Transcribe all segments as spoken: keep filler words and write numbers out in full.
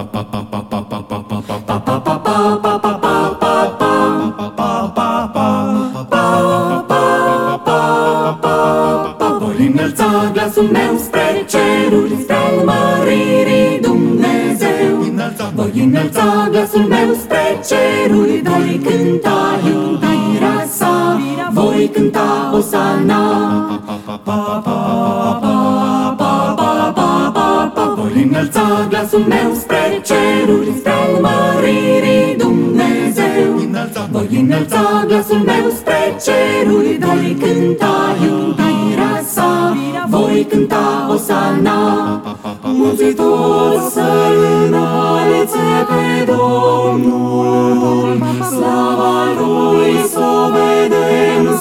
Voi înălța glasul meu spre ceruri, spre-al măririi Dumnezeu. Voi înălța glasul meu spre ceruri, voi cânta iubirea sa, voi cânta Osana. Voi înălța glasul meu spre ceruri, spre-al măririi Dumnezeu. Voi înălța glasul meu spre ceruri, voi cânta iubirea sa, voi cânta Osana. Mulți toți să-L înalțe pe Domnul, slava Lui s-o vedem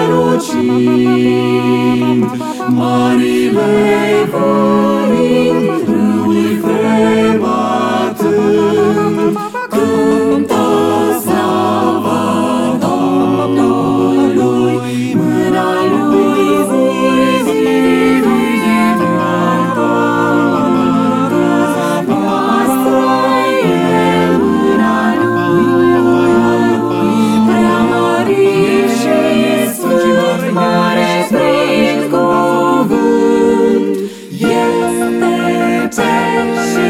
strălucind. Marile vărind, râul frebatând, cântă slava Domnului, mâna Lui ziditoare. Noastră e mâna Lui, preamărit și sfânt, mare prin cuvânt, este pe și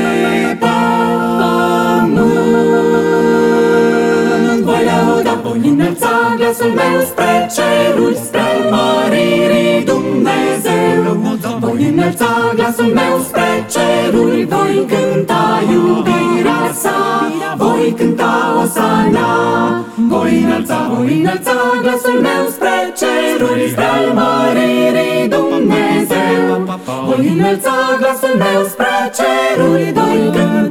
pământ. Voi lăuda, voi înălța glasul meu spre ceruri, spre-al măririi Dumnezeu. Voi înălța glasul meu spre ceruri, voi cânta iubirea sa, voi cânta Osana. Voi înălța, voi înălța glasul meu spre ceruri, spre-al măririi Dumnezeu. Voi înălța glasul meu spre ceruri, voi cânta